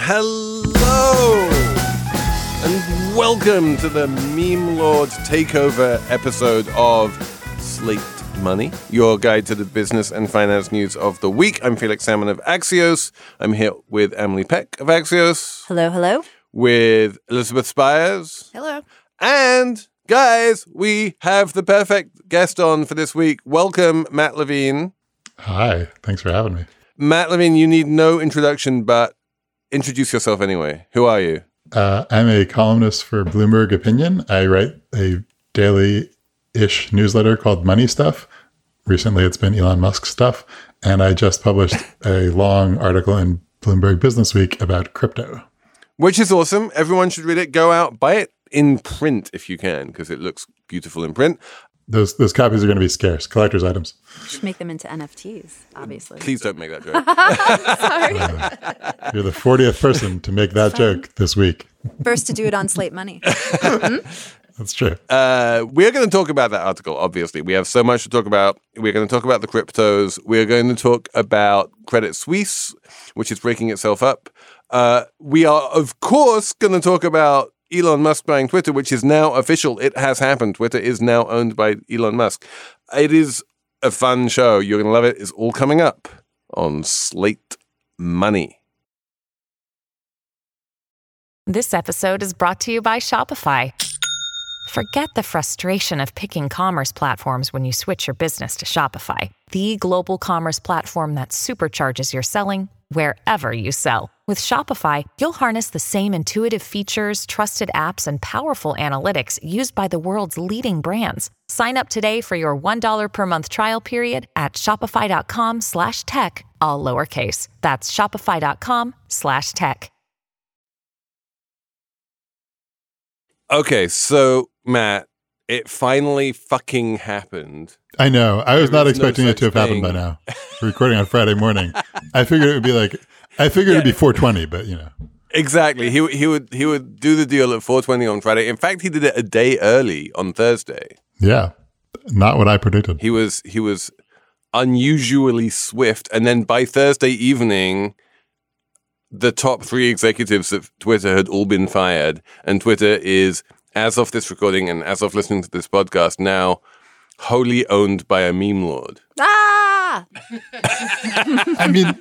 Hello, and welcome to the Meme Lords Takeover episode of Slate Money, your guide to the business and finance news of the week. I'm Felix Salmon of Axios. I'm here with Emily Peck of Axios. Hello, hello. With Elizabeth Spires. Hello. And, guys, we have the perfect guest on for this week. Welcome, Matt Levine. Hi, thanks for having me. Matt Levine, you need no introduction, but introduce yourself anyway. Who are you? I'm a columnist for Bloomberg Opinion. I write a daily-ish newsletter called Money Stuff. Recently, it's been Elon Musk stuff. And I just published a long article in Bloomberg Business Week about crypto. Which is awesome. Everyone should read it. Go out, buy it in print if you can, because it looks beautiful in print. Those copies are going to be scarce, collector's items. You should make them into NFTs, obviously. Please don't make that joke. Sorry. You're the 40th person to make that joke this week. First to do it on Slate Money. That's true. We're going to talk about that article, obviously. We have so much to talk about. We're going to talk about the cryptos. We're going to talk about Credit Suisse, which is breaking itself up. We are, of course, going to talk about Elon Musk buying Twitter, which is now official. It has happened. Twitter is now owned by Elon Musk. It is a fun show. You're going to love it. It's all coming up on Slate Money. This episode is brought to you by Shopify. Forget the frustration of picking commerce platforms when you switch your business to Shopify, the global commerce platform that supercharges your selling wherever you sell. With Shopify, you'll harness the same intuitive features, trusted apps, and powerful analytics used by the world's leading brands. Sign up today for your $1 per month trial period at shopify.com/tech, all lowercase. That's shopify.com/tech. Okay, so, Matt, it finally fucking happened. I know. I was not expecting no it to have happened by thing. now. We're recording on Friday morning. I figured it would be it'd be 4:20, but you know. Exactly. He would do the deal at 4:20 on Friday. In fact, he did it a day early on Thursday. Yeah. Not what I predicted. He was unusually swift, and then by Thursday evening, the top 3 executives of Twitter had all been fired, and Twitter is, as of this recording and as of listening to this podcast, now wholly owned by a meme lord. Ah! I mean,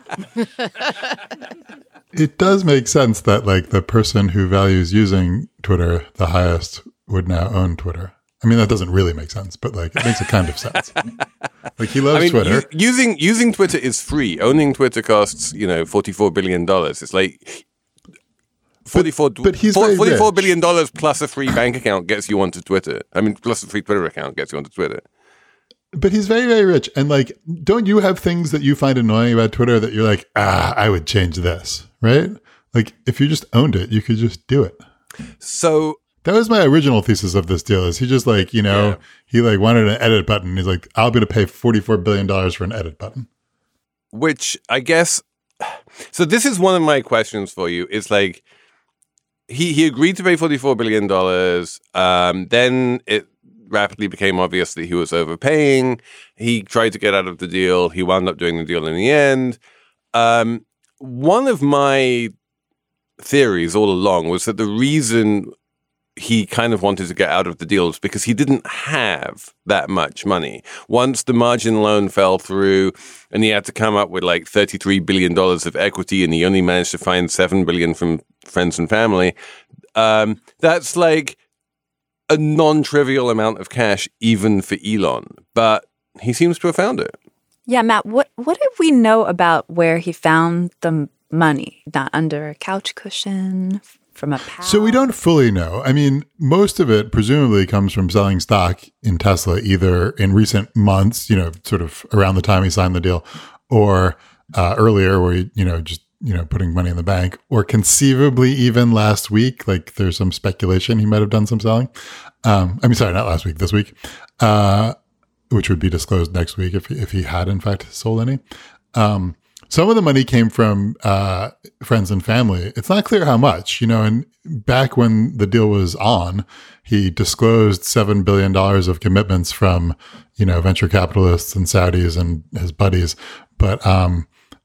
it does make sense that the person who values using Twitter the highest would now own Twitter. I mean, that doesn't really make sense, but it makes a kind of sense. He loves Twitter. Using Twitter is free. Owning Twitter costs, $44 billion. It's like $44 billion plus a free bank account gets you onto Twitter. I mean, plus a free Twitter account gets you onto Twitter. But he's very, very rich. And don't you have things that you find annoying about Twitter that you're like, I would change this, right? If you just owned it, you could just do it. So that was my original thesis of this deal is he just he wanted an edit button. He's like, I'll be to pay $44 billion for an edit button. Which I guess, so this is one of my questions for you. It's he agreed to pay $44 billion. Then it rapidly became obvious that he was overpaying. He tried to get out of the deal. He wound up doing the deal in the end. One of my theories all along was that the reason he kind of wanted to get out of the deal was because he didn't have that much money. Once the margin loan fell through and he had to come up with $33 billion of equity and he only managed to find $7 billion from friends and family, that's a non-trivial amount of cash even for Elon. But he seems to have found it. Yeah, Matt, what do we know about where he found the money? Not under a couch cushion, from a pal? So we don't fully know. I mean, most of it presumably comes from selling stock in Tesla, either in recent months, sort of around the time he signed the deal, or earlier where he, just putting money in the bank, or conceivably even last week. There's some speculation he might have done some selling. Sorry, not last week, this week, which would be disclosed next week if he had in fact sold any. Some of the money came from friends and family. It's not clear how much, and back when the deal was on, he disclosed $7 billion of commitments from, venture capitalists and Saudis and his buddies. But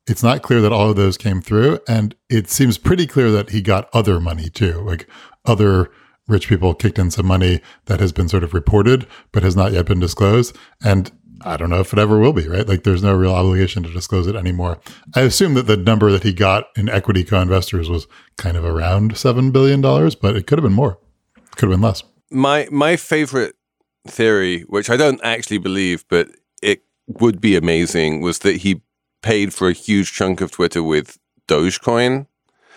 It's not clear that all of those came through. And it seems pretty clear that he got other money too. Like other rich people kicked in some money that has been sort of reported, but has not yet been disclosed. And I don't know if it ever will be, right? Like there's no real obligation to disclose it anymore. I assume that the number that he got in equity co-investors was kind of around $7 billion, but it could have been more. Could have been less. My favorite theory, which I don't actually believe, but it would be amazing, was that he paid for a huge chunk of Twitter with Dogecoin.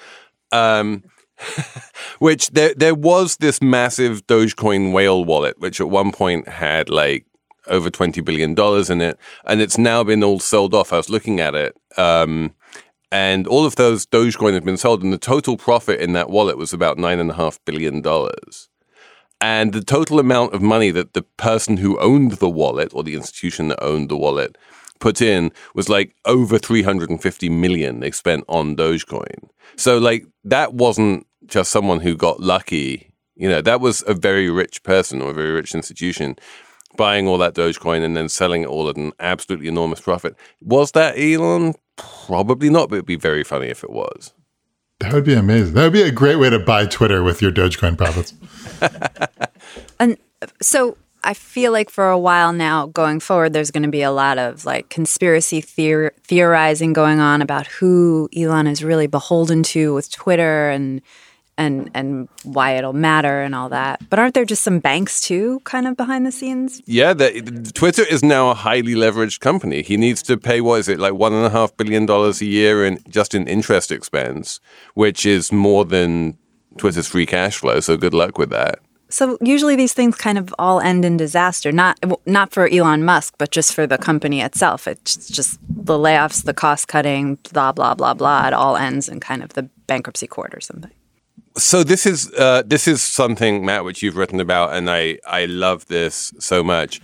Which there was this massive Dogecoin whale wallet, which at one point had like over $20 billion in it, and it's now been all sold off. I was looking at it, and all of those Dogecoin have been sold, and the total profit in that wallet was about $9.5 billion. And the total amount of money that the person who owned the wallet, or the institution that owned the wallet, put in was like over 350 million they spent on Dogecoin. So like that wasn't just someone who got lucky. You know, that was a very rich person or a very rich institution buying all that Dogecoin and then selling it all at an absolutely enormous profit. Was that Elon? Probably not, but it'd be very funny if it was. That would be amazing. That would be a great way to buy Twitter with your Dogecoin profits. And so I feel like for a while now, going forward, there's going to be a lot of like conspiracy theorizing going on about who Elon is really beholden to with Twitter and why it'll matter and all that. But aren't there just some banks too, kind of behind the scenes? Yeah, Twitter is now a highly leveraged company. He needs to pay, what is it, like $1.5 billion a year in interest expense, which is more than Twitter's free cash flow. So good luck with that. So usually these things kind of all end in disaster, not for Elon Musk, but just for the company itself. It's just the layoffs, the cost cutting, blah, blah, blah, blah. It all ends in kind of the bankruptcy court or something. So this is something, Matt, which you've written about, and I love this so much.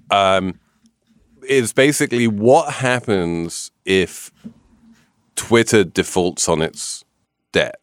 Is basically what happens if Twitter defaults on its debt.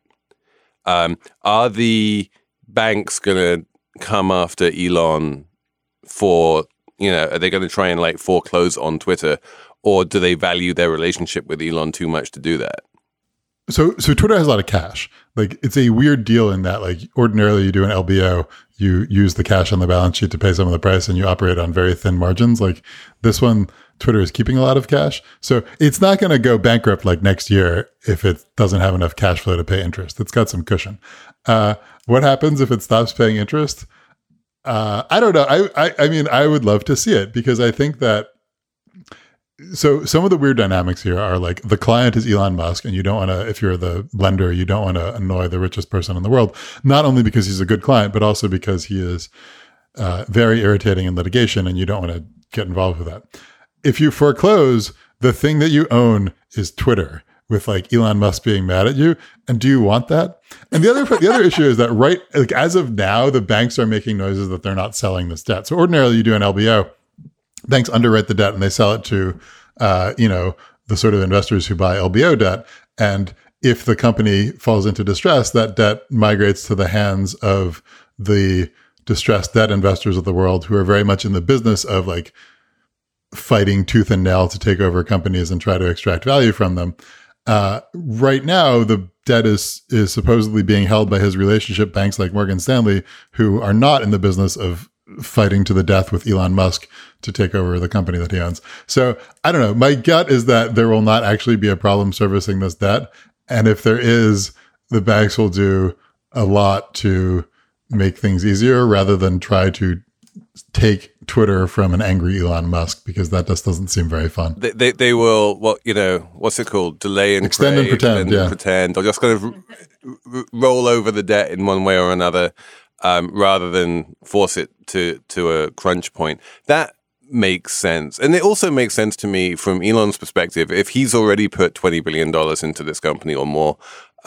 Are the banks going to come after Elon for, are they going to try and like foreclose on Twitter, or do they value their relationship with Elon too much to do that? So Twitter has a lot of cash. Like it's a weird deal in that like ordinarily you do an LBO, you use the cash on the balance sheet to pay some of the price and you operate on very thin margins. Like this one, Twitter is keeping a lot of cash. So it's not going to go bankrupt like next year if it doesn't have enough cash flow to pay interest. It's got some cushion. What happens if it stops paying interest? I don't know. I mean, I would love to see it because I think that so some of the weird dynamics here are like the client is Elon Musk and you don't want to, if you're the lender, you don't want to annoy the richest person in the world, not only because he's a good client, but also because he is very irritating in litigation and you don't want to get involved with that. If you foreclose, the thing that you own is Twitter with like Elon Musk being mad at you. And do you want that? And the other issue is that like as of now, the banks are making noises that they're not selling this debt. So ordinarily you do an LBO, banks underwrite the debt and they sell it to, the sort of investors who buy LBO debt. And if the company falls into distress, that debt migrates to the hands of the distressed debt investors of the world who are very much in the business of like fighting tooth and nail to take over companies and try to extract value from them. Right now, the debt is supposedly being held by his relationship banks like Morgan Stanley, who are not in the business of fighting to the death with Elon Musk to take over the company that he owns. So I don't know. My gut is that there will not actually be a problem servicing this debt. And if there is, the banks will do a lot to make things easier rather than try to take Twitter from an angry Elon Musk, because that just doesn't seem very fun. They will, what's it called? Delay and extend and pretend. Pretend. Or just kind of roll over the debt in one way or another. Rather than force it to a crunch point. That makes sense. And it also makes sense to me from Elon's perspective. If he's already put $20 billion into this company or more,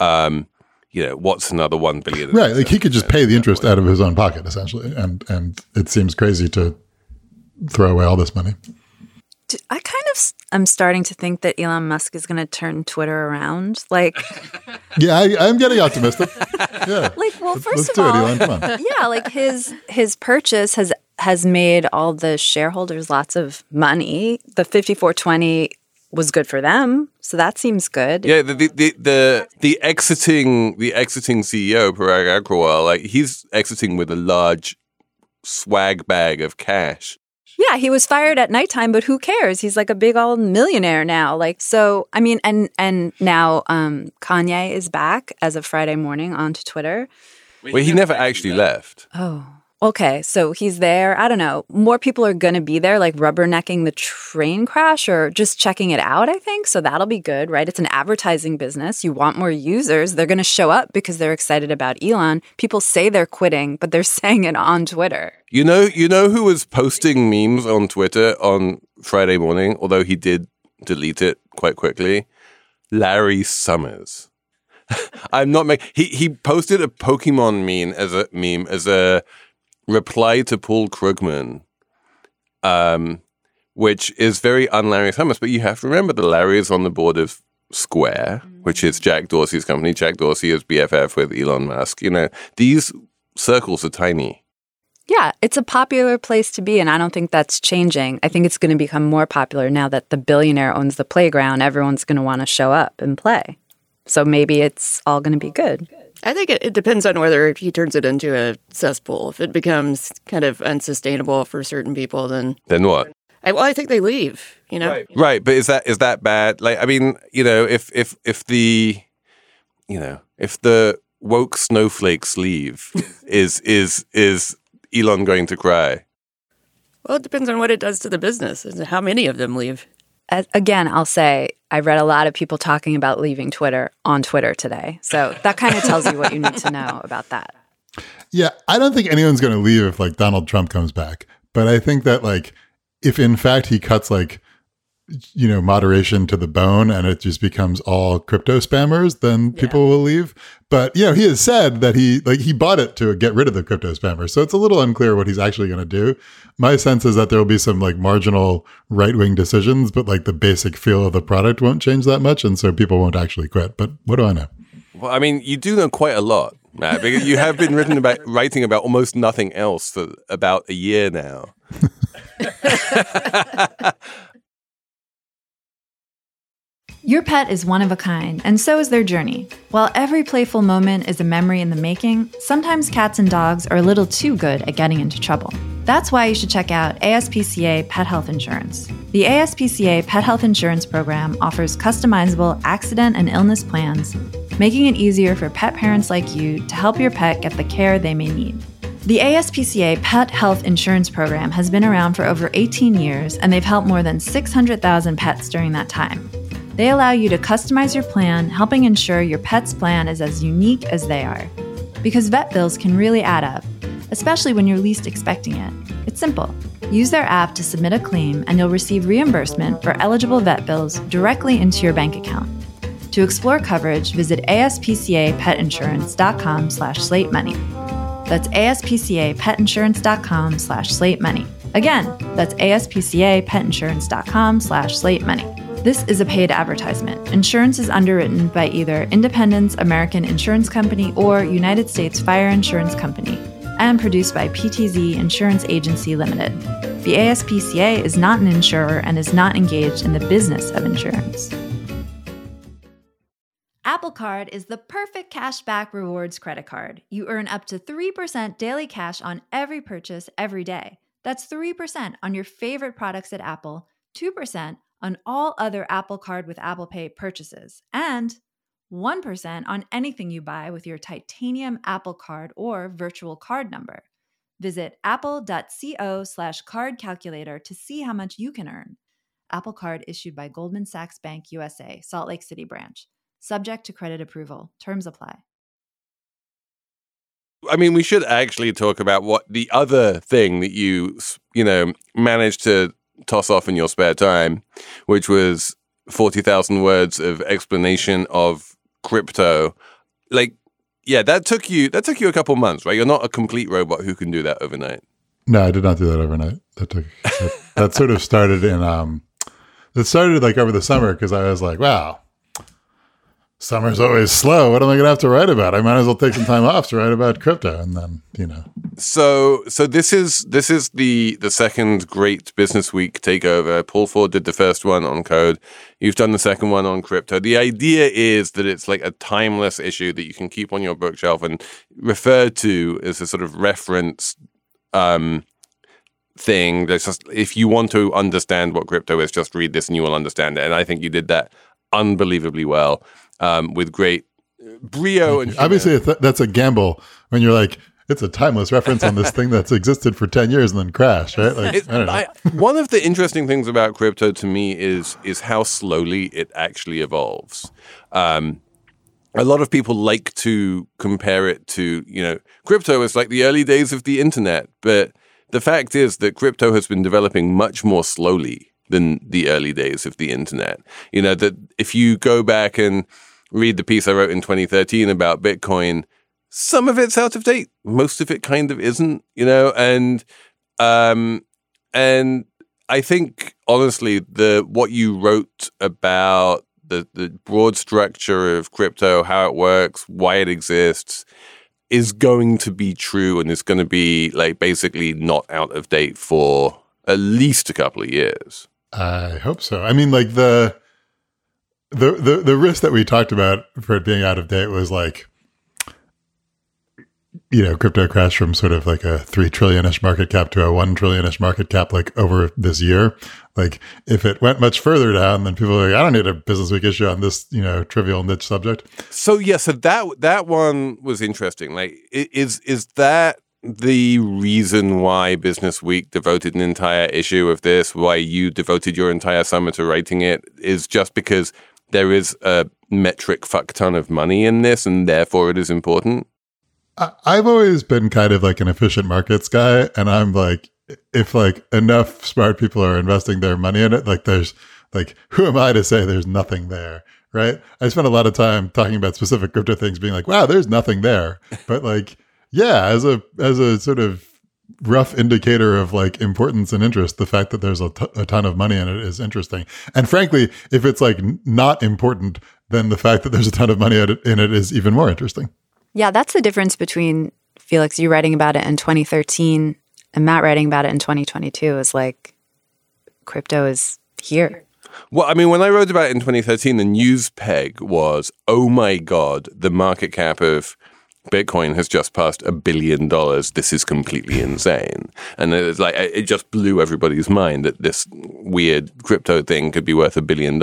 what's another $1 billion? Right. Like he could just pay the interest out of his own pocket, essentially. And it seems crazy to throw away all this money. I kind of am starting to think that Elon Musk is going to turn Twitter around. Like, yeah, I'm getting optimistic. Yeah, like, well, let's do it, Elon. Come on. Yeah, like his purchase has made all the shareholders lots of money. The 5420 was good for them. So that seems good. Yeah, the exiting CEO, Parag Agrawal, like he's exiting with a large swag bag of cash. Yeah, he was fired at nighttime, but who cares? He's like a big old millionaire now. Like, so, I mean, and now Kanye is back as of Friday morning onto Twitter. Well, he never actually left. Oh, okay. So he's there. I don't know. More people are going to be there, like rubbernecking the train crash or just checking it out, I think. So that'll be good, right? It's an advertising business. You want more users. They're going to show up because they're excited about Elon. People say they're quitting, but they're saying it on Twitter. You know who was posting memes on Twitter on Friday morning, although he did delete it quite quickly? Larry Summers. I'm not making. He posted a Pokemon meme as a reply to Paul Krugman, which is very un-Larry Summers. But you have to remember that Larry is on the board of Square, which is Jack Dorsey's company. Jack Dorsey is BFF with Elon Musk. You know, these circles are tiny. Yeah, it's a popular place to be, and I don't think that's changing. I think it's going to become more popular now that the billionaire owns the playground. Everyone's going to want to show up and play. So maybe it's all going to be good. I think it depends on whether he turns it into a cesspool. If it becomes kind of unsustainable for certain people, then what? I think they leave. You know, right? But is that bad? Like, I mean, you know, if the woke snowflakes leave, is Elon going to cry? Well, it depends on what it does to the business and how many of them leave. Again, I'll say I read a lot of people talking about leaving Twitter on Twitter today. So that kind of tells you what you need to know about that. Yeah, I don't think anyone's going to leave if like Donald Trump comes back. But I think that like if in fact he cuts like, you know, moderation to the bone and it just becomes all crypto spammers, then people will leave. But, you know, he has said that he bought it to get rid of the crypto spammers. So it's a little unclear what he's actually going to do. My sense is that there will be some like marginal right-wing decisions, but like the basic feel of the product won't change that much. And so people won't actually quit. But what do I know? Well, I mean, you do know quite a lot, Matt, because you have been writing about almost nothing else for about a year now. Your pet is one of a kind, and so is their journey. While every playful moment is a memory in the making, sometimes cats and dogs are a little too good at getting into trouble. That's why you should check out ASPCA Pet Health Insurance. The ASPCA Pet Health Insurance Program offers customizable accident and illness plans, making it easier for pet parents like you to help your pet get the care they may need. The ASPCA Pet Health Insurance Program has been around for over 18 years, and they've helped more than 600,000 pets during that time. They allow you to customize your plan, helping ensure your pet's plan is as unique as they are. Because vet bills can really add up, especially when you're least expecting it. It's simple. Use their app to submit a claim, and you'll receive reimbursement for eligible vet bills directly into your bank account. To explore coverage, visit aspcapetinsurance.com/slatemoney. That's aspcapetinsurance.com/slatemoney. Again, that's aspcapetinsurance.com/slatemoney. This is a paid advertisement. Insurance is underwritten by either Independence American Insurance Company or United States Fire Insurance Company and produced by PTZ Insurance Agency Limited. The ASPCA is not an insurer and is not engaged in the business of insurance. Apple Card is the perfect cashback rewards credit card. You earn up to 3% daily cash on every purchase every day. That's 3% on your favorite products at Apple, 2% on all other Apple Card with Apple Pay purchases, and 1% on anything you buy with your titanium Apple Card or virtual card number. Visit apple.co/card calculator to see how much you can earn. Apple Card issued by Goldman Sachs Bank USA, Salt Lake City branch. Subject to credit approval. Terms apply. I mean, we should actually talk about what the other thing that you managed to toss off in your spare time, which was 40,000 words of explanation of crypto. Like, yeah, that took you a couple months, right? You're not a complete robot who can do that overnight. No, I did not do that overnight. That sort of started like over the summer because I was like, wow, summer's always slow. What am I going to have to write about? I might as well take some time off to write about crypto. And then, So this is the second great Business Week takeover. Paul Ford did the first one on code. You've done the second one on crypto. The idea is that it's like a timeless issue that you can keep on your bookshelf and refer to as a sort of reference thing. That's just, if you want to understand what crypto is, just read this and you will understand it. And I think you did that unbelievably well, with great brio and humor. Obviously that's a gamble when you're like, it's a timeless reference on this thing that's existed for 10 years and then crashed, right? Like, I don't know. One of the interesting things about crypto to me is how slowly it actually evolves. A lot of people like to compare it to, crypto is like the early days of the internet. But the fact is that crypto has been developing much more slowly than the early days of the internet. That if you go back and read the piece I wrote in 2013 about Bitcoin, some of it's out of date. Most of it kind of isn't, and I think honestly, what you wrote about the broad structure of crypto, how it works, why it exists, is going to be true and is going to be like basically not out of date for at least a couple of years. I hope so. I mean, like the risk that we talked about for it being out of date was like, crypto crashed from sort of like a 3 trillion-ish market cap to a 1 trillion-ish market cap, like over this year. Like if it went much further down, then people are like, I don't need a Business Week issue on this, trivial niche subject. So that one was interesting. Like, is that the reason why Business Week devoted an entire issue of this, why you devoted your entire summer to writing it, is just because there is a metric fuck ton of money in this and therefore it is important? I've always been kind of like an efficient markets guy, and I'm like, if like enough smart people are investing their money in it, like there's like, who am I to say there's nothing there, right? I spent a lot of time talking about specific crypto things, being like, wow, there's nothing there. But like, yeah, as a sort of rough indicator of like importance and interest, the fact that there's a ton of money in it is interesting. And frankly, if it's like not important, then the fact that there's a ton of money in it is even more interesting. Yeah, that's the difference between, Felix, you writing about it in 2013 and Matt writing about it in 2022 is like, crypto is here. Well, I mean, when I wrote about it in 2013, the news peg was, oh my God, the market cap of Bitcoin has just passed $1 billion. This is completely insane. And it's like, it just blew everybody's mind that this weird crypto thing could be worth $1 billion.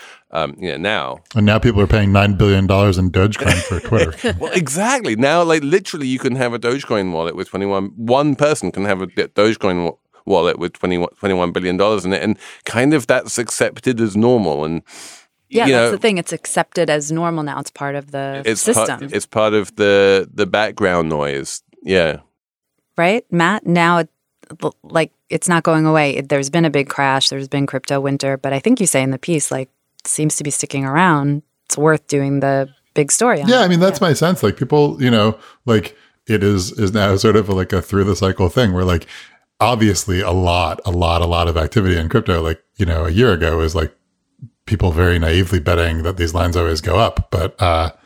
Now. And now people are paying $9 billion in Dogecoin for Twitter. Well, exactly. Now, like literally you can have a Dogecoin wallet with one person can have a Dogecoin wallet with $21 billion in it. And kind of that's accepted as normal. And yeah, that's the thing. It's accepted as normal now. It's part of the system. It's part of the background noise. Yeah. Right, Matt? Now, it's not going away. There's been a big crash. There's been crypto winter. But I think you say in the piece, like, it seems to be sticking around. It's worth doing the big story on. Yeah, I mean, that's my sense. Like, people, like, it is now sort of like a through the cycle thing where, like, obviously a lot of activity in crypto, like, a year ago was like, people very naively betting that these lines always go up, but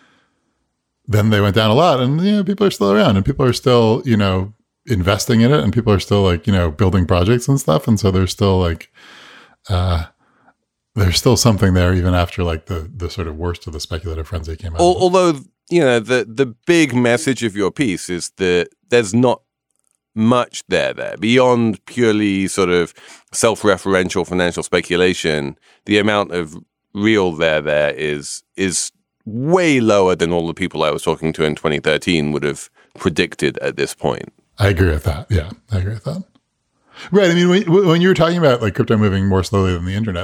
then they went down a lot, and people are still around, and people are still investing in it, and people are still like building projects and stuff, and so there's still like there's still something there even after like the sort of worst of the speculative frenzy came out. Although the big message of your piece is that there's not much there beyond purely sort of self-referential financial speculation. The amount of real there is way lower than all the people I was talking to in 2013 would have predicted at this point. I agree with that. Yeah, I agree with that. Right. I mean, when you were talking about like crypto moving more slowly than the internet,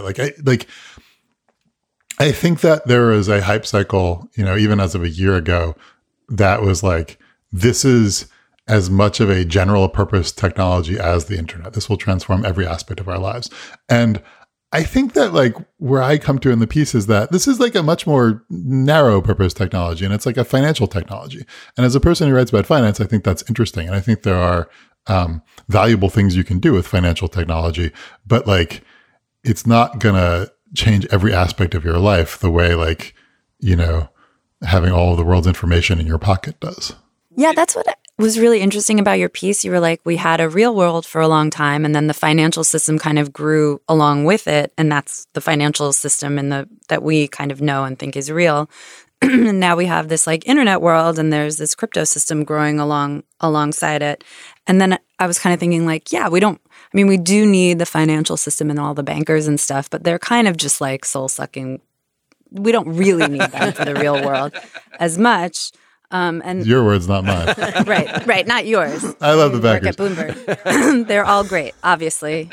I think that there was a hype cycle, even as of a year ago, that was like, this is as much of a general purpose technology as the internet. This will transform every aspect of our lives. And I think that like where I come to in the piece is that this is like a much more narrow purpose technology, and it's like a financial technology. And as a person who writes about finance, I think that's interesting. And I think there are valuable things you can do with financial technology, but like, it's not going to change every aspect of your life the way like, having all of the world's information in your pocket does. Yeah, that's what was really interesting about your piece. You were like, we had a real world for a long time, and then the financial system kind of grew along with it, and that's the financial system that we kind of know and think is real. And now we have this like internet world, and there's this crypto system growing alongside it. And then I was kind of thinking like, yeah, we do need the financial system and all the bankers and stuff, but they're kind of just like soul-sucking. We don't really need them for the real world as much. And your words, not mine. right, not yours. I love the Work bankers. at Bloomberg. They're all great, obviously.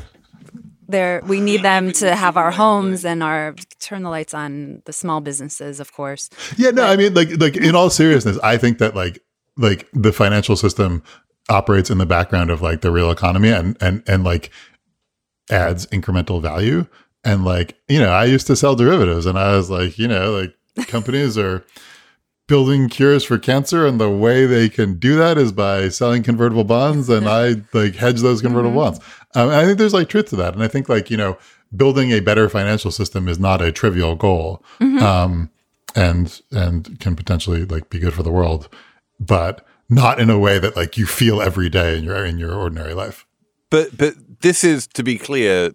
We need them to have our homes and turn the lights on the small businesses, of course. Yeah, no, I mean, like in all seriousness, I think that like the financial system operates in the background of like the real economy and like adds incremental value. And like, I used to sell derivatives, and I was like, like companies are building cures for cancer, and the way they can do that is by selling convertible bonds, and I like hedge those convertible bonds. And I think there's like truth to that. And I think like, building a better financial system is not a trivial goal, and can potentially like be good for the world, but not in a way that like you feel every day in your ordinary life. But this is, to be clear,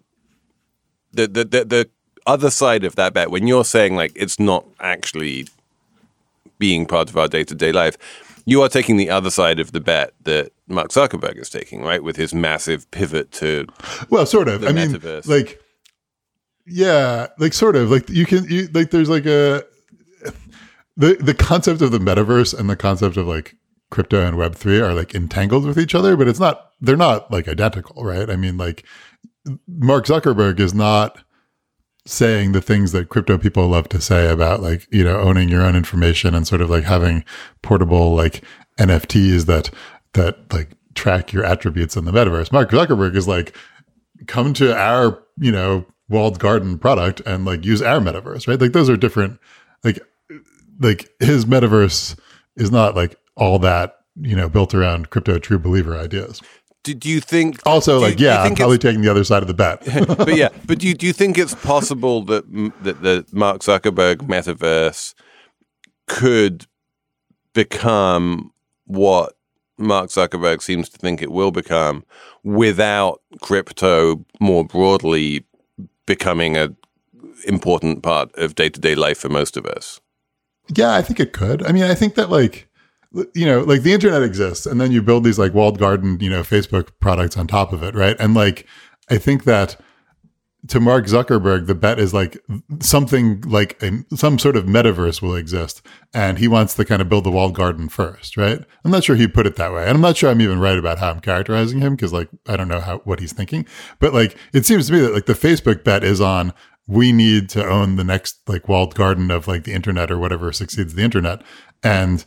the other side of that bet, when you're saying like it's not actually being part of our day-to-day life, you are taking the other side of the bet that Mark Zuckerberg is taking, right? With his massive pivot to sort of. the metaverse. Like, yeah, like sort of. Like there's like the concept of the metaverse and the concept of like crypto and Web3 are like entangled with each other, but they're not like identical, right? I mean, like Mark Zuckerberg is not saying the things that crypto people love to say about like, owning your own information and sort of like having portable like NFTs that like track your attributes in the metaverse. Mark Zuckerberg is like, come to our, walled garden product and like use our metaverse, right? Like those are different, like his metaverse is not like all that, built around crypto true believer ideas. Do you think also I'm probably taking the other side of the bet. but do you think it's possible that the Mark Zuckerberg metaverse could become what Mark Zuckerberg seems to think it will become without crypto more broadly becoming an important part of day-to-day life for most of us? Yeah, I think it could. I mean, I think that like the internet exists, and then you build these like walled garden, Facebook products on top of it, right? And like, I think that to Mark Zuckerberg, the bet is like something like some sort of metaverse will exist, and he wants to kind of build the walled garden first, right? I'm not sure he put it that way, and I'm not sure I'm even right about how I'm characterizing him, because like I don't know what he's thinking, but like it seems to me that like the Facebook bet is on, we need to own the next like walled garden of like the internet or whatever succeeds the internet, and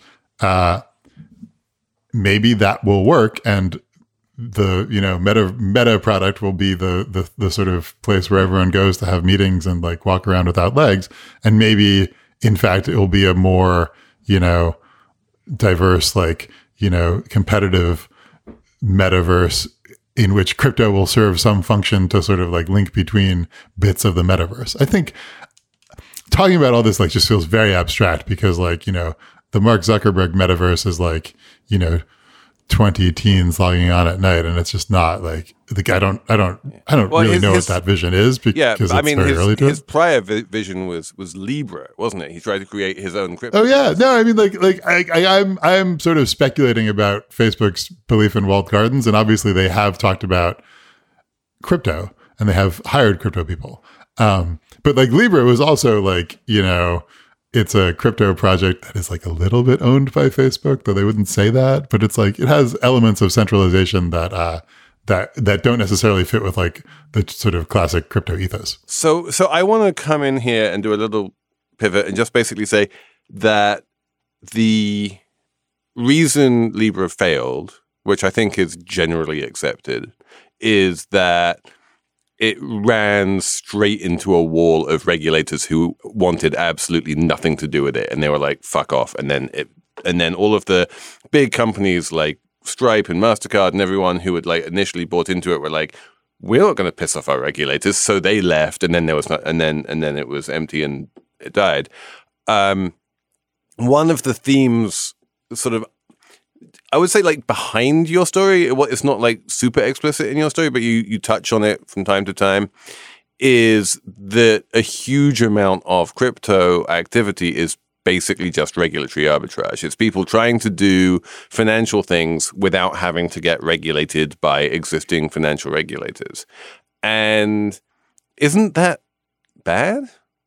maybe that will work, and the meta product will be the sort of place where everyone goes to have meetings and like walk around without legs, and maybe in fact it will be a more diverse like competitive metaverse in which crypto will serve some function to sort of like link between bits of the metaverse. I think talking about all this like just feels very abstract, because like the Mark Zuckerberg metaverse is like, 20 teens logging on at night, and it's just not like I don't really know what that vision is, because it's very early to his prior vision was Libra, wasn't it? He tried to create his own crypto. Oh yeah, no, I mean I'm sort of speculating about Facebook's belief in walled gardens, and obviously they have talked about crypto and they have hired crypto people, but like Libra was also like it's a crypto project that is like a little bit owned by Facebook, though they wouldn't say that. But it's like it has elements of centralization that don't necessarily fit with like the sort of classic crypto ethos. So I want to come in here and do a little pivot and just basically say that the reason Libra failed, which I think is generally accepted, is that it ran straight into a wall of regulators who wanted absolutely nothing to do with it, and they were like, "Fuck off!" And then all of the big companies like Stripe and MasterCard and everyone who had like initially bought into it were like, "We're not going to piss off our regulators," so they left, and then there was not, and then it was empty and it died. One of the themes, sort of, I would say like behind your story, it's not like super explicit in your story, but you touch on it from time to time, is that a huge amount of crypto activity is basically just regulatory arbitrage. It's people trying to do financial things without having to get regulated by existing financial regulators. And isn't that bad?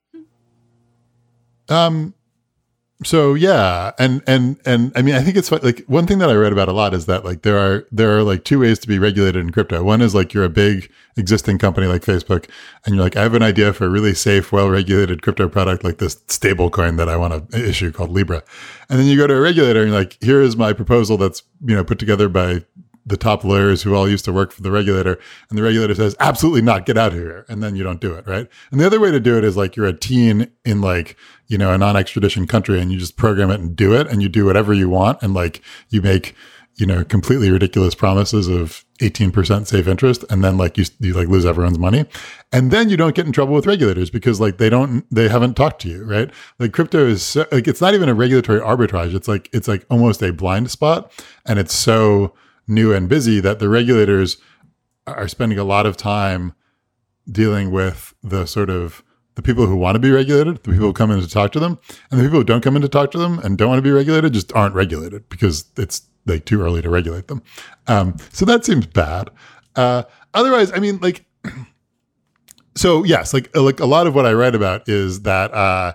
So yeah, and I mean, I think it's like one thing that I read about a lot is that like there are like two ways to be regulated in crypto. One is like you're a big existing company like Facebook, and you're like, I have an idea for a really safe, well-regulated crypto product like this stable coin that I want to issue called Libra, and then you go to a regulator and you're like, here is my proposal that's put together by the top lawyers who all used to work for the regulator, and the regulator says, absolutely not, get out of here. And then you don't do it, right? And the other way to do it is like you're a teen in like, a non-extradition country, and you just program it and do it, and you do whatever you want. And like you make, completely ridiculous promises of 18% safe interest. And then like you like lose everyone's money. And then you don't get in trouble with regulators because like they haven't talked to you, right? Like crypto is so, like, it's not even a regulatory arbitrage. It's like almost a blind spot. And it's so new and busy that the regulators are spending a lot of time dealing with the sort of the people who want to be regulated, the people who come in to talk to them, and the people who don't come in to talk to them and don't want to be regulated just aren't regulated because it's like too early to regulate them. So that seems bad. Otherwise, I mean, like, so yes, like a lot of what I read about is that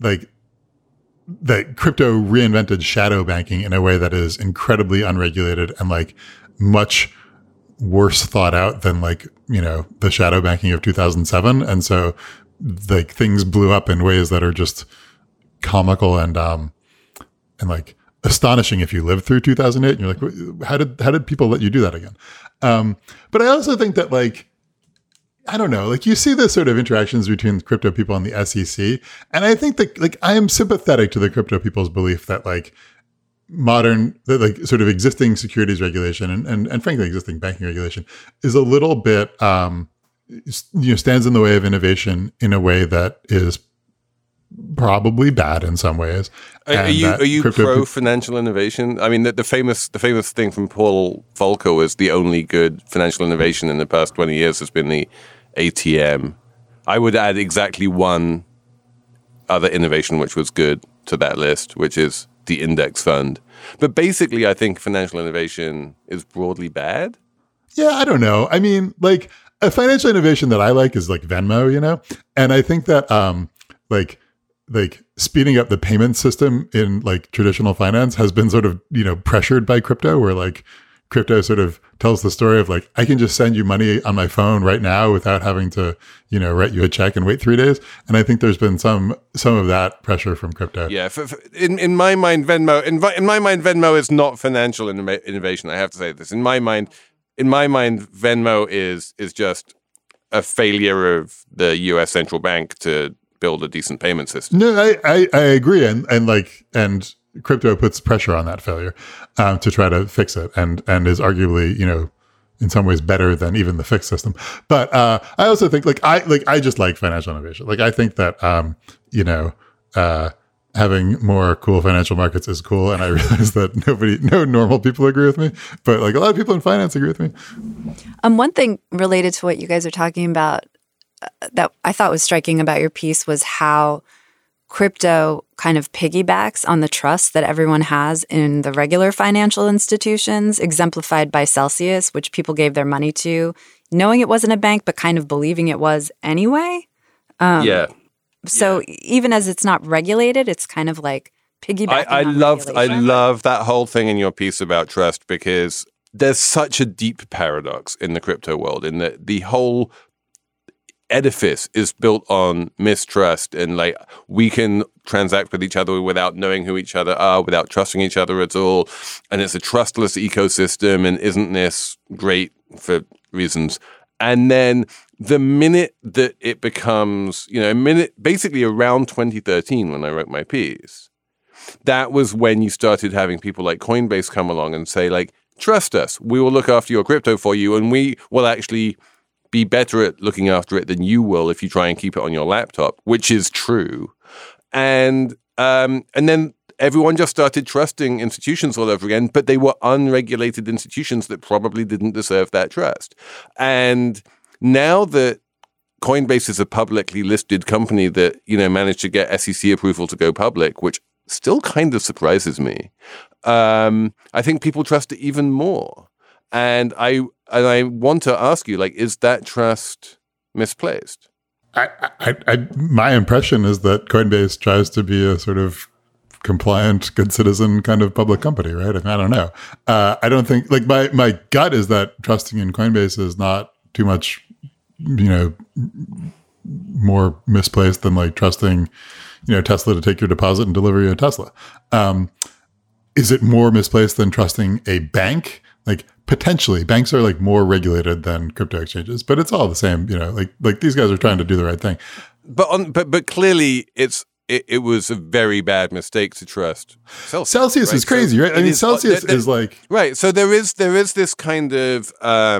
that crypto reinvented shadow banking in a way that is incredibly unregulated and like much worse thought out than like, the shadow banking of 2007. And so like things blew up in ways that are just comical and like astonishing if you lived through 2008 and you're like, how did people let you do that again? But I also think that like, I don't know, like you see the sort of interactions between crypto people and the SEC. And I think that like, I am sympathetic to the crypto people's belief that like like sort of existing securities regulation and frankly, existing banking regulation is a little bit, stands in the way of innovation in a way that is probably bad in some ways. Are you pro financial innovation? I mean, the famous thing from Paul Volcker was the only good financial innovation in the past 20 years has been the ATM. I would add exactly one other innovation which was good to that list, which is the index fund. But basically, I think financial innovation is broadly bad. Yeah, I don't know. I mean, like a financial innovation that I like is like Venmo, and I think that like speeding up the payment system in like traditional finance has been sort of, pressured by crypto, where like crypto sort of tells the story of like, I can just send you money on my phone right now without having to, write you a check and wait 3 days. And I think there's been some of that pressure from crypto. Yeah. In my mind, Venmo is not financial innovation. I have to say this. In my mind, Venmo is just a failure of the U.S. central bank to build a decent payment system. No, I agree, and crypto puts pressure on that failure to try to fix it, and is arguably in some ways better than even the fixed system. But I also think I just like financial innovation. Like I think that having more cool financial markets is cool, and I realize that no normal people agree with me, but like a lot of people in finance agree with me. One thing related to what you guys are talking about that I thought was striking about your piece was how crypto kind of piggybacks on the trust that everyone has in the regular financial institutions, exemplified by Celsius, which people gave their money to, knowing it wasn't a bank, but kind of believing it was anyway. So even as it's not regulated, it's kind of like piggybacking on regulation. I love that whole thing in your piece about trust, because there's such a deep paradox in the crypto world in that the whole edifice is built on mistrust, and like we can transact with each other without knowing who each other are, without trusting each other at all. And it's a trustless ecosystem, and isn't this great for reasons? And then the minute that it becomes, basically around 2013 when I wrote my piece, that was when you started having people like Coinbase come along and say like, trust us, we will look after your crypto for you, and we will actually be better at looking after it than you will if you try and keep it on your laptop, which is true. And then everyone just started trusting institutions all over again, but they were unregulated institutions that probably didn't deserve that trust. And now that Coinbase is a publicly listed company that, managed to get SEC approval to go public, which still kind of surprises me, I think people trust it even more. And I want to ask you, is that trust misplaced? My impression is that Coinbase tries to be a sort of compliant, good citizen kind of public company, right? I don't know. I don't think my gut is that trusting in Coinbase is not too much, more misplaced than trusting, Tesla to take your deposit and deliver you a Tesla. Is it more misplaced than trusting a bank? Potentially, banks are more regulated than crypto exchanges, but it's all the same. These guys are trying to do the right thing. But clearly, it was a very bad mistake to trust Celsius. Celsius is crazy, right? I mean, Celsius is right. So there is this kind of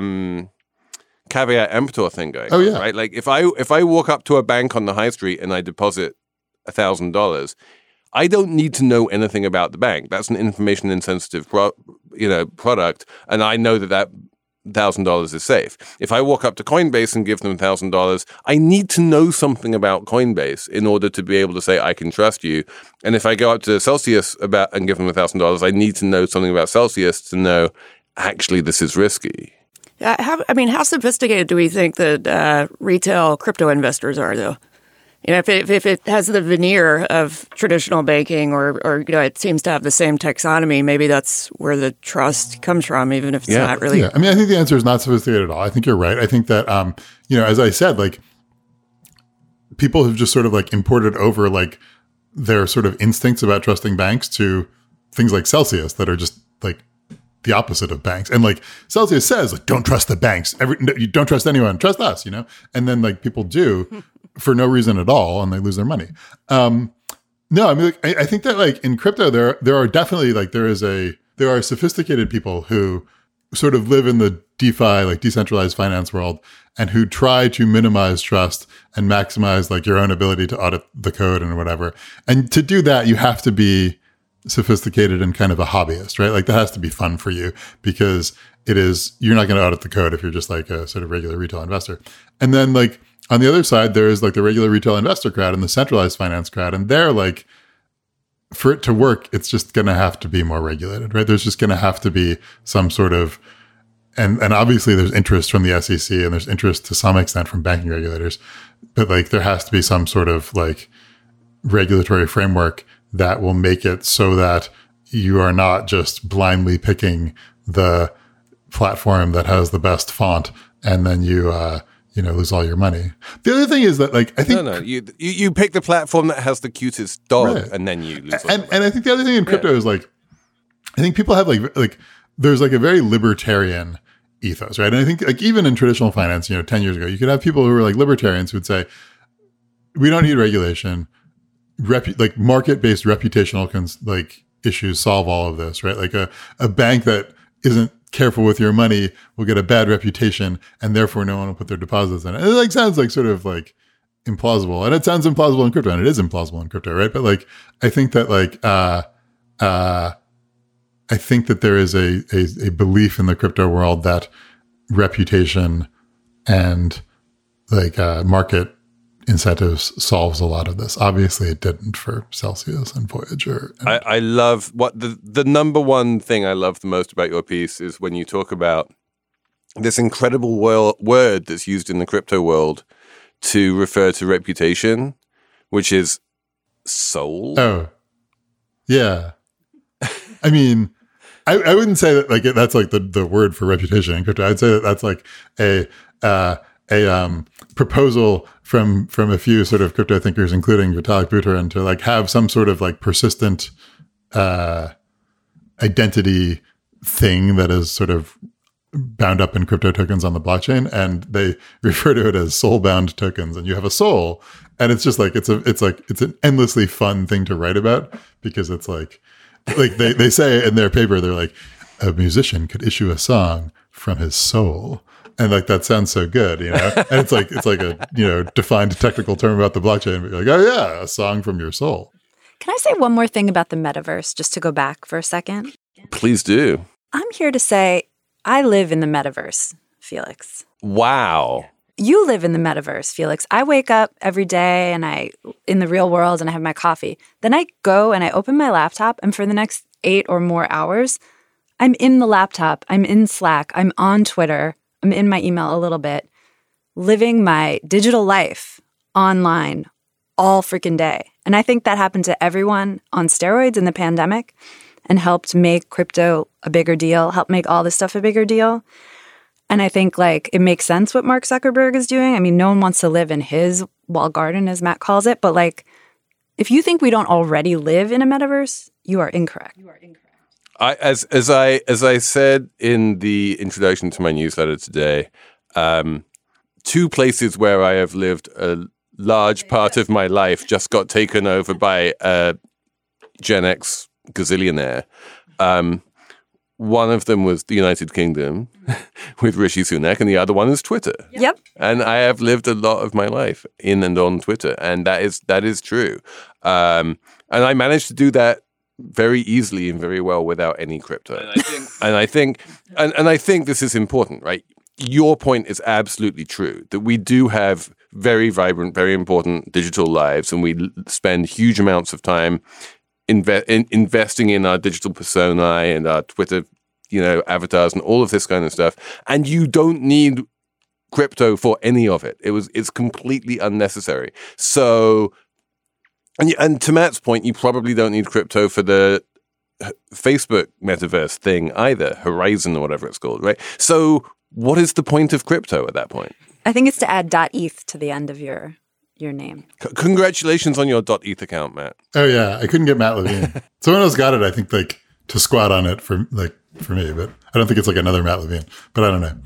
caveat emptor thing going on, right? If I walk up to a bank on the high street and I deposit $1,000, I don't need to know anything about the bank. That's an information insensitive product, and I know that $1,000 is safe. If I walk up to Coinbase and give them $1,000, I need to know something about Coinbase in order to be able to say I can trust you. And if I go up to Celsius and give them $1,000, I need to know something about Celsius to know actually this is risky. How sophisticated do we think that retail crypto investors are, though? If it has the veneer of traditional banking or it seems to have the same taxonomy, maybe that's where the trust comes from, even if it's not really. Yeah. I think the answer is not sophisticated at all. I think you're right. I think that, as I said, people have just sort of imported over their sort of instincts about trusting banks to things like Celsius that are just the opposite of banks. And Celsius says, don't trust the banks. You don't trust anyone. Trust us, And then people do for no reason at all, and they lose their money. No, I think that in crypto, there are definitely there are sophisticated people who sort of live in the DeFi, decentralized finance world, and who try to minimize trust and maximize your own ability to audit the code and whatever. And to do that, you have to be sophisticated and kind of a hobbyist, right? That has to be fun for you because you're not going to audit the code if you're just a sort of regular retail investor. And then on the other side, there is the regular retail investor crowd and the centralized finance crowd. And they're for it to work, it's just going to have to be more regulated, right? There's just going to have to be some sort of, and obviously there's interest from the SEC and there's interest to some extent from banking regulators, but there has to be some sort of regulatory framework that will make it so that you are not just blindly picking the platform that has the best font and then you lose all your money. The other thing is that I think you pick the platform that has the cutest dog, right, and then you lose. And I think the other thing in crypto is I think people have there's a very libertarian ethos, right? And I think even in traditional finance, 10 years ago, you could have people who were libertarians who would say, we don't need regulation. Market-based reputational issues solve all of this, right? A bank that isn't careful with your money will get a bad reputation, and therefore no one will put their deposits in it. And it sounds sort of implausible, and it sounds implausible in crypto, and it is implausible in crypto, right? But I think that I think that there is a belief in the crypto world that reputation and market incentives solves a lot of this. Obviously, it didn't for Celsius and Voyager. I love what the number one thing I love the most about your piece is when you talk about this incredible word that's used in the crypto world to refer to reputation, which is soul. Oh, yeah. I mean, I wouldn't say that that's the word for reputation in crypto. I'd say that that's a proposal from a few sort of crypto thinkers, including Vitalik Buterin, to have some sort of persistent identity thing that is sort of bound up in crypto tokens on the blockchain, and they refer to it as soul-bound tokens. And you have a soul, and it's just it's an endlessly fun thing to write about because it's they say in their paper, they're a musician could issue a song from his soul. And that sounds so good, And it's a defined technical term about the blockchain. But you're oh yeah, a song from your soul. Can I say one more thing about the metaverse, just to go back for a second? Please do. I'm here to say I live in the metaverse, Felix. Wow. You live in the metaverse, Felix. I wake up every day and in the real world and I have my coffee. Then I go and I open my laptop, and for the next 8 or more hours, I'm in the laptop, I'm in Slack, I'm on Twitter, I'm in my email a little bit, living my digital life online all freaking day. And I think that happened to everyone on steroids in the pandemic and helped make crypto a bigger deal, helped make all this stuff a bigger deal. And I think it makes sense what Mark Zuckerberg is doing. I mean, no one wants to live in his walled garden, as Matt calls it. But if you think we don't already live in a metaverse, you are incorrect. As I said in the introduction to my newsletter today, 2 places where I have lived a large part of my life just got taken over by a Gen X gazillionaire. One of them was the United Kingdom with Rishi Sunak, and the other one is Twitter. Yep. And I have lived a lot of my life in and on Twitter, and that is true. And I managed to do that very easily and very well without any crypto. And I think this is important, right? Your point is absolutely true, that we do have very vibrant, very important digital lives, and we spend huge amounts of time investing in our digital personae and our Twitter, avatars and all of this kind of stuff. And you don't need crypto for any of it. It's completely unnecessary. So, and to Matt's point, you probably don't need crypto for the Facebook metaverse thing either, Horizon or whatever it's called, right? So what is the point of crypto at that point? I think it's to add .eth to the end of your name. Congratulations on your .eth account, Matt. Oh yeah, I couldn't get Matt Levine. Someone else got it, I think, to squat on it for me, but I don't think it's another Matt Levine. But I don't know.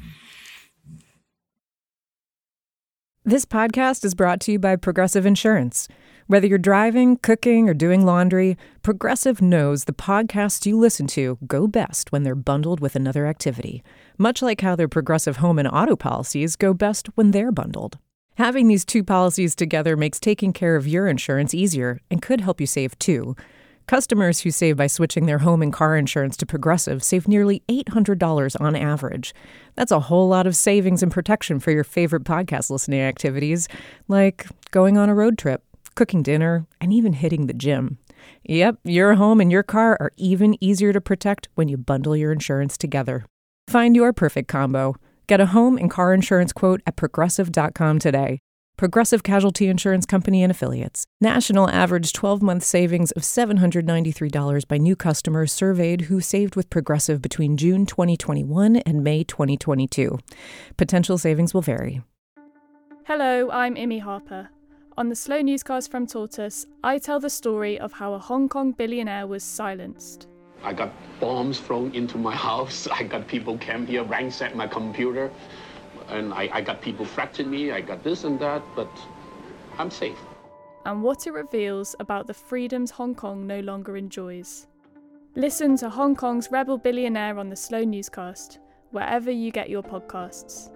This podcast is brought to you by Progressive Insurance. Whether you're driving, cooking, or doing laundry, Progressive knows the podcasts you listen to go best when they're bundled with another activity, much like how their Progressive home and auto policies go best when they're bundled. Having these 2 policies together makes taking care of your insurance easier and could help you save too. Customers who save by switching their home and car insurance to Progressive save nearly $800 on average. That's a whole lot of savings and protection for your favorite podcast listening activities, like going on a road trip, cooking dinner, and even hitting the gym. Yep, your home and your car are even easier to protect when you bundle your insurance together. Find your perfect combo. Get a home and car insurance quote at Progressive.com today. Progressive Casualty Insurance Company and Affiliates. National average 12-month savings of $793 by new customers surveyed who saved with Progressive between June 2021 and May 2022. Potential savings will vary. Hello, I'm Imi Harper. On the Slow Newscast from Tortoise, I tell the story of how a Hong Kong billionaire was silenced. I got bombs thrown into my house. I got people came here, ransacked my computer. And I got people threatening me. I got this and that, but I'm safe. And what it reveals about the freedoms Hong Kong no longer enjoys. Listen to Hong Kong's rebel billionaire on the Slow Newscast, wherever you get your podcasts.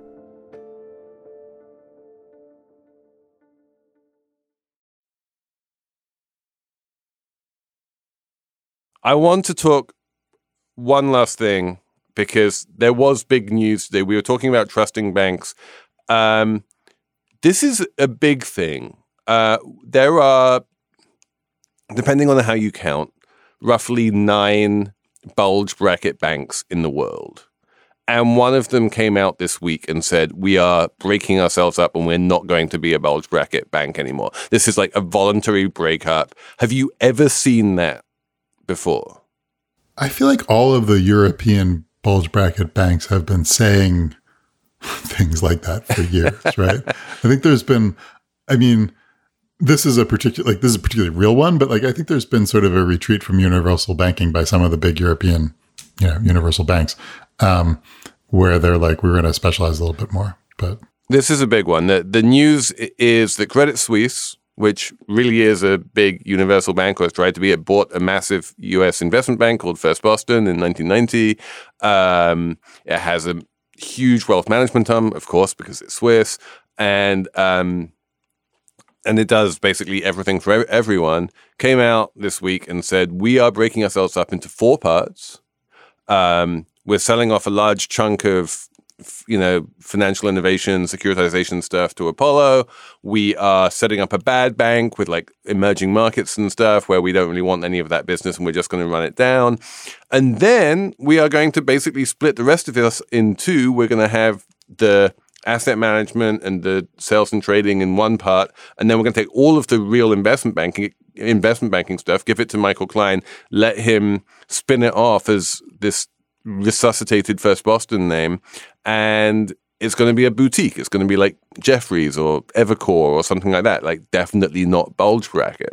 I want to talk one last thing, because there was big news today. We were talking about trusting banks. This is a big thing. There are, depending on how you count, roughly 9 bulge bracket banks in the world. And one of them came out this week and said, we are breaking ourselves up and we're not going to be a bulge bracket bank anymore. This is like a voluntary breakup. Have you ever seen that before? I feel like all of the European bulge bracket banks have been saying things like that for years, right? I think there's been, this is a particularly real one, but I think there's been sort of a retreat from universal banking by some of the big European, universal banks, where they're like, we're going to specialize a little bit more. But this is a big one. The news is that Credit Suisse, which really is a big universal bank, or tried to be, it bought a massive U.S. investment bank called First Boston in 1990. It has a huge wealth management arm, of course, because it's Swiss. And and it does basically everything for everyone, came out this week and said, we are breaking ourselves up into 4 parts. We're selling off a large chunk of, financial innovation, securitization stuff to Apollo. We are setting up a bad bank with like emerging markets and stuff where we don't really want any of that business and we're just going to run it down. And then we are going to basically split the rest of us in 2. We're going to have the asset management and the sales and trading in one part. And then we're going to take all of the real investment banking stuff, give it to Michael Klein, let him spin it off as this resuscitated First Boston name, and it's going to be a boutique. It's going to be like Jefferies or Evercore or something like that. Like definitely not bulge bracket,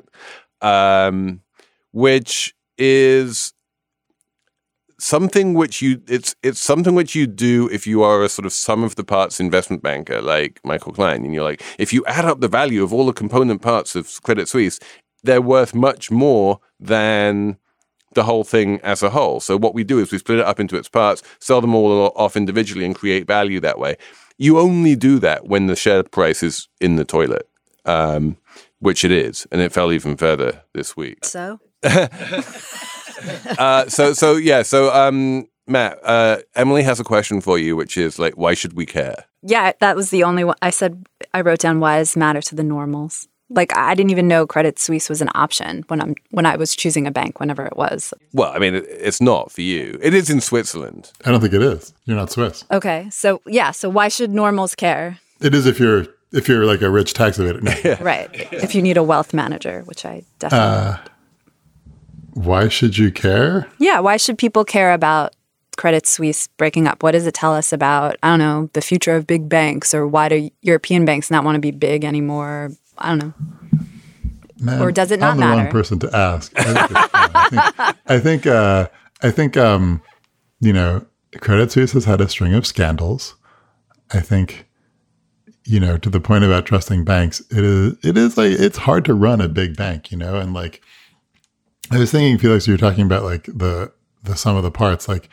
which is something which it's something which you do if you are a sort of sum of the parts investment banker like Michael Klein, and you're like, if you add up the value of all the component parts of Credit Suisse, they're worth much more than the whole thing as a whole. So what we do is we split it up into its parts, sell them all off individually and create value that way. You only do that when the share price is in the toilet, which it is. And it fell even further this week. So? Matt, Emily has a question for you, which is like, why should we care? Yeah, that was the only one. I wrote down, why does it matter to the normals? Like, I didn't even know Credit Suisse was an option when I was choosing a bank, whenever it was. Well, I mean, it's not for you. It is in Switzerland. I don't think it is. You're not Swiss. Okay. So why should normals care? It is if you're like a rich tax evader. No. Yeah. Right. If you need a wealth manager, which I definitely Why should you care? Yeah, why should people care about Credit Suisse breaking up? What does it tell us about, I don't know, the future of big banks, or why do European banks not want to be big anymore? I don't know. Man, or does it not matter? I'm the wrong person to ask. I think Credit Suisse has had a string of scandals. I think, to the point about trusting banks, it is like, it's hard to run a big bank, and like, I was thinking, Felix, you were talking about like the sum of the parts. Like,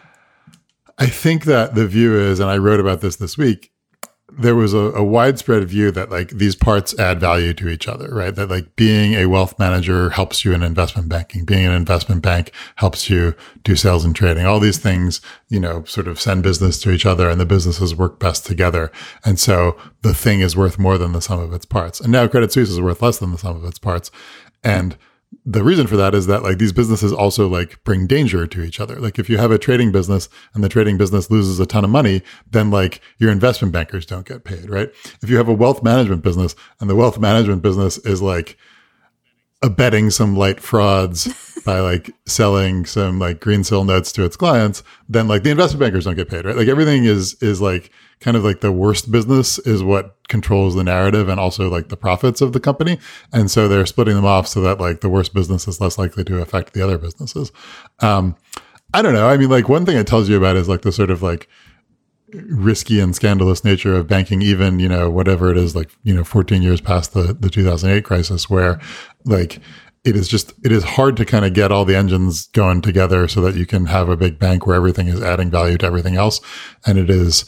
I think that the view is, and I wrote about this week, there was a widespread view that like these parts add value to each other, right? That like being a wealth manager helps you in investment banking, being an investment bank helps you do sales and trading. All these things, sort of send business to each other, and the businesses work best together. And so the thing is worth more than the sum of its parts. And now Credit Suisse is worth less than the sum of its parts. And the reason for that is that like these businesses also like bring danger to each other. Like if you have a trading business and the trading business loses a ton of money, then like your investment bankers don't get paid, right? If you have a wealth management business and the wealth management business is like abetting some light frauds by like selling some like Greensill notes to its clients, then like the investment bankers don't get paid, right? Like everything is like kind of like the worst business is what controls the narrative and also like the profits of the company. And so they're splitting them off so that like the worst business is less likely to affect the other businesses. I don't know. I mean, like one thing it tells you about is like the sort of like risky and scandalous nature of banking, even, whatever it is, like, 14 years past the 2008 crisis, where like it is hard to kind of get all the engines going together so that you can have a big bank where everything is adding value to everything else. And it is,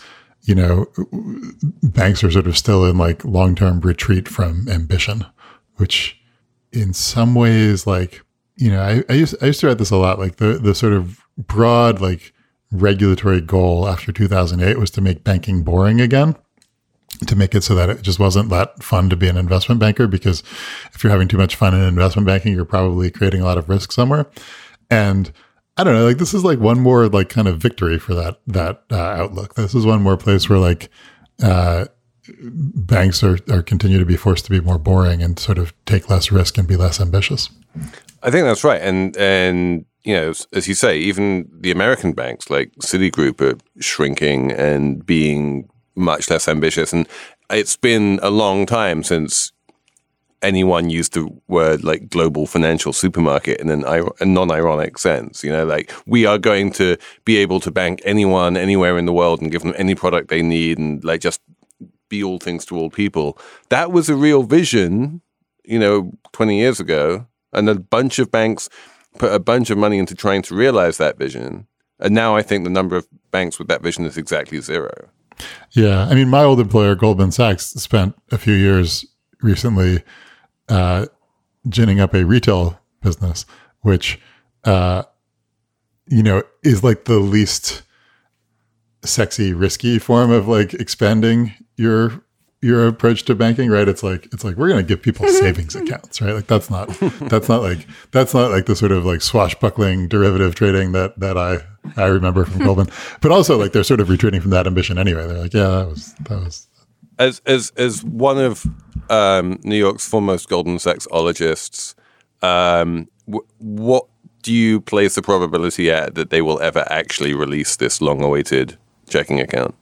banks are sort of still in like long-term retreat from ambition, which in some ways, like, I used to write this a lot, like the sort of broad, like regulatory goal after 2008 was to make banking boring again, to make it so that it just wasn't that fun to be an investment banker, because if you're having too much fun in investment banking, you're probably creating a lot of risk somewhere. And I don't know, like this is like one more like kind of victory for that outlook. This is one more place where like banks are continue to be forced to be more boring and sort of take less risk and be less ambitious. I think that's right. And as you say, even the American banks like Citigroup are shrinking and being much less ambitious. And it's been a long time since anyone used the word like global financial supermarket in a non-ironic sense. Like we are going to be able to bank anyone anywhere in the world and give them any product they need and like just be all things to all people. That was a real vision, 20 years ago. And a bunch of banks put a bunch of money into trying to realize that vision. And now I think the number of banks with that vision is exactly 0. Yeah. I mean, my old employer, Goldman Sachs, spent a few years recently ginning up a retail business, which, is like the least sexy, risky form of like expanding your approach to banking, right? It's like we're going to give people savings accounts, right? Like that's not like the sort of like swashbuckling derivative trading that I remember from Goldman. But also like they're sort of retreating from that ambition anyway. They're like, yeah, that was. As one of New York's foremost Goldman Sachs-ologists, what do you place the probability at that they will ever actually release this long-awaited checking account?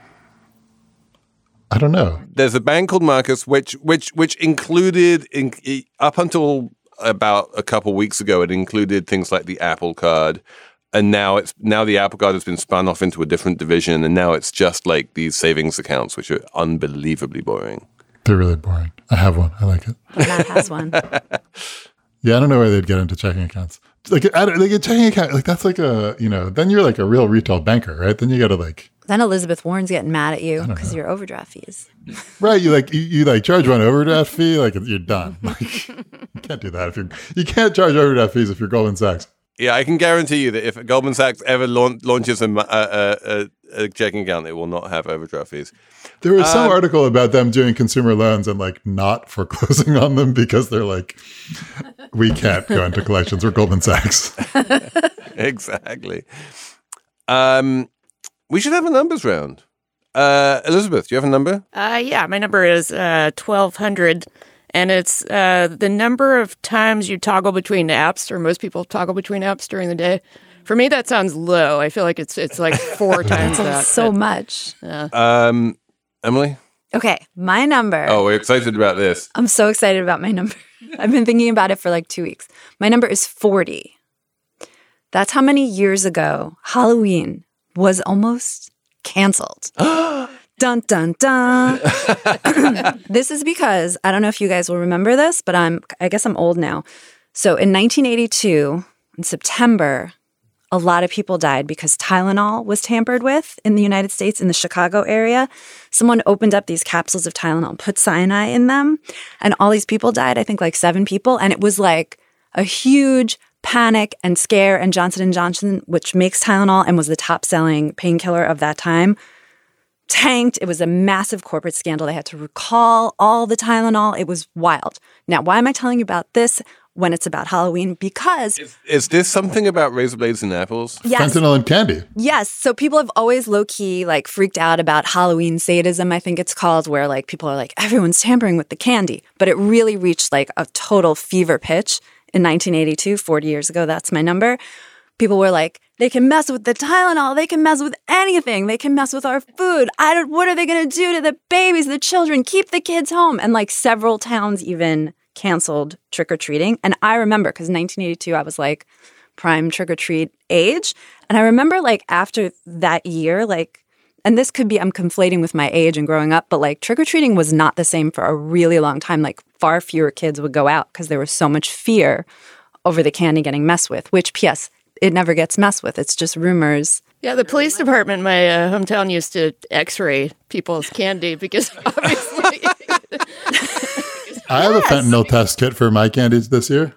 I don't know. There's a bank called Marcus, which included up until about a couple weeks ago, it included things like the Apple Card, and now the Apple Card has been spun off into a different division, and now it's just like these savings accounts, which are unbelievably boring. They're really boring. I have one. I like it. Matt has one. Yeah, I don't know where they'd get into checking accounts. Like a checking account, like that's like then you're like a real retail banker, right? Then you got to like. Then Elizabeth Warren's getting mad at you because of your overdraft fees. Right, you charge one overdraft fee, like you're done. Like, you can't do that you can't charge overdraft fees if you're Goldman Sachs. Yeah, I can guarantee you that if Goldman Sachs ever launches a checking account, it will not have overdraft fees. There was some article about them doing consumer loans and like not foreclosing on them because they're like, we can't go into collections. We're Goldman Sachs. Exactly. We should have a numbers round. Elizabeth, do you have a number? Yeah, my number is 1,200. And it's the number of times you toggle between apps, or most people toggle between apps during the day. For me, that sounds low. I feel like it's like 4 times that. So much. Yeah. Emily? Okay, my number. Oh, we're excited about this. I'm so excited about my number. I've been thinking about it for like 2 weeks. My number is 40. That's how many years ago Halloween was almost canceled. Dun, dun, dun. This is because, I don't know if you guys will remember this, but I guess I'm old now. So in 1982, in September, a lot of people died because Tylenol was tampered with in the United States, in the Chicago area. Someone opened up these capsules of Tylenol, put cyanide in them, and all these people died, I think like 7 people. And it was like a huge panic and scare, and Johnson & Johnson, which makes Tylenol and was the top-selling painkiller of that time, tanked. It was a massive corporate scandal. They had to recall all the Tylenol. It was wild. Now, why am I telling you about this when it's about Halloween? Because... Is this something about razor blades and apples? Yes. Fentanyl and candy. Yes. So people have always low-key like freaked out about Halloween sadism, I think it's called, where like people are like, everyone's tampering with the candy. But it really reached like a total fever pitch in 1982, 40 years ago. That's my number. People were like, they can mess with the Tylenol. They can mess with anything. They can mess with our food. What are they going to do to the babies, the children? Keep the kids home. And like several towns even canceled trick-or-treating. And I remember, because in 1982, I was like prime trick-or-treat age. And I remember like after that year, like, and this could be, I'm conflating with my age and growing up, but like trick-or-treating was not the same for a really long time. Like far fewer kids would go out because there was so much fear over the candy getting messed with, which, P.S., it never gets messed with. It's just rumors. Yeah, the police department in my hometown used to x-ray people's candy because obviously... I have a fentanyl test kit for my candies this year.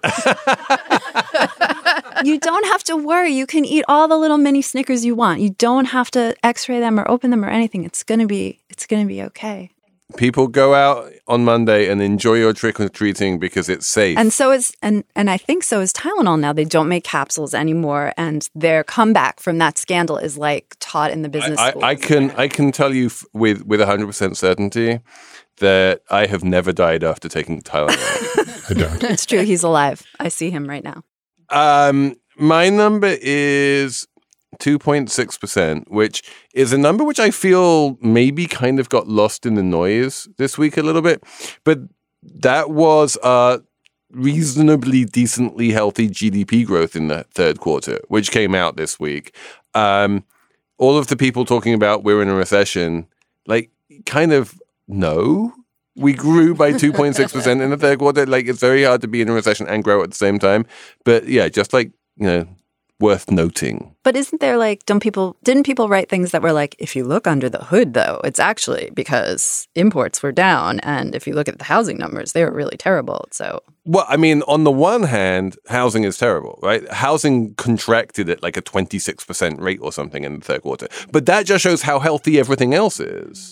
You don't have to worry. You can eat all the little mini Snickers you want. You don't have to x-ray them or open them or anything. It's gonna be okay. People go out on Monday and enjoy your trick-or-treating because it's safe. And so is and I think so is Tylenol now. They don't make capsules anymore, and their comeback from that scandal is like taught in the business schools. I can tell you with 100% certainty that I have never died after taking Tylenol. I don't. It's true. He's alive. I see him right now. My number is 2.6%, which is a number which I feel maybe kind of got lost in the noise this week a little bit. But that was reasonably decently healthy GDP growth in the third quarter, which came out this week. All of the people talking about we're in a recession, like kind of no. We grew by 2.6% in the third quarter. Like it's very hard to be in a recession and grow at the same time. But yeah, just like, worth noting. But isn't there didn't people write things that were like, if you look under the hood, though, it's actually because imports were down. And if you look at the housing numbers, they were really terrible. So, well, I mean, on the one hand, housing is terrible, right? Housing contracted at like a 26% rate or something in the third quarter. But that just shows how healthy everything else is.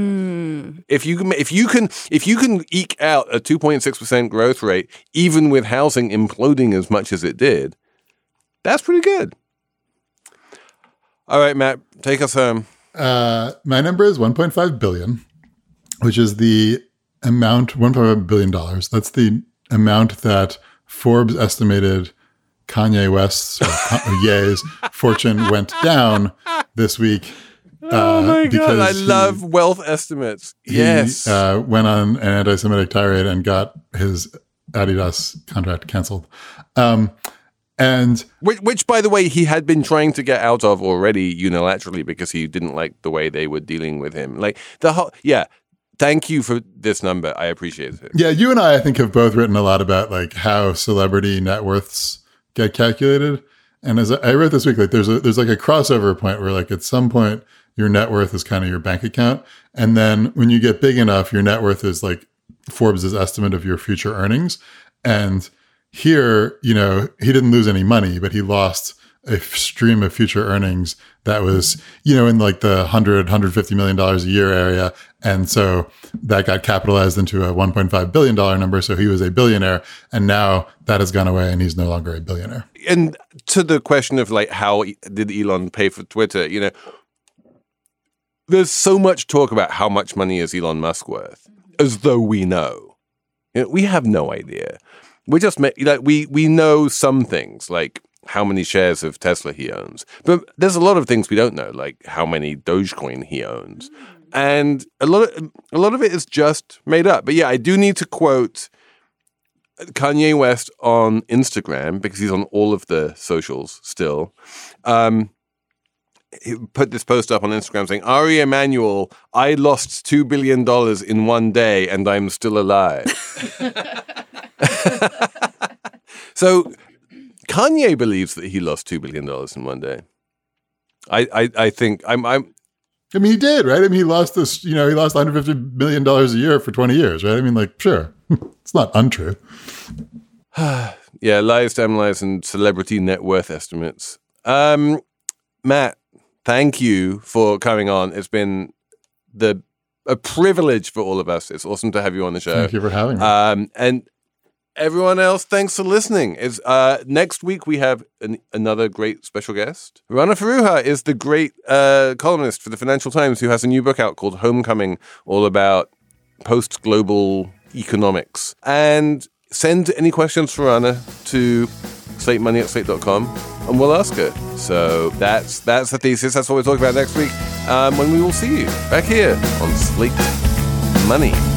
If you can eke out a 2.6% growth rate, even with housing imploding as much as it did, that's pretty good. All right, Matt, take us home. My number is 1.5 billion, which is the amount, $1.5 billion. That's the amount that Forbes estimated Kanye West's or Ye's fortune went down this week. Oh my God, I love wealth estimates. Yes. He went on an anti-Semitic tirade and got his Adidas contract canceled. And which, by the way, he had been trying to get out of already unilaterally because he didn't like the way they were dealing with him. Like the whole, yeah. Thank you for this number. I appreciate it. Yeah, you and I think, have both written a lot about like how celebrity net worths get calculated. And as I wrote this week, like there's like a crossover point where like at some point your net worth is kind of your bank account, and then when you get big enough, your net worth is like Forbes' estimate of your future earnings. And here, he didn't lose any money, but he lost a stream of future earnings that was, in like the $150 million a year area. And so that got capitalized into a $1.5 billion number. So he was a billionaire, and now that has gone away and he's no longer a billionaire. And to the question of like, how did Elon pay for Twitter? There's so much talk about how much money is Elon Musk worth, as though we know. We have no idea. We just we know some things, like how many shares of Tesla he owns, but there's a lot of things we don't know, like how many Dogecoin he owns, and a lot of it is just made up. But yeah, I do need to quote Kanye West on Instagram because he's on all of the socials still. He put this post up on Instagram saying, "Ari Emanuel, I lost $2 billion in one day and I'm still alive." So Kanye believes that he lost $2 billion in one day. I think he did, right? He lost this, he lost $150 million a year for 20 years, right? Sure. It's not untrue. Yeah, lies, damn lies, and celebrity net worth estimates. Matt, thank you for coming on. It's been a privilege for all of us. It's awesome to have you on the show. Thank you for having me. And everyone else, thanks for listening. Next week we have another great special guest. Rana Foroohar is the great columnist for the Financial Times who has a new book out called Homecoming, all about post-global economics. And send any questions for Rana to slatemoney@slate.com and we'll ask her. So that's the thesis. That's what we'll talk about next week when we will see you back here on Slate Money.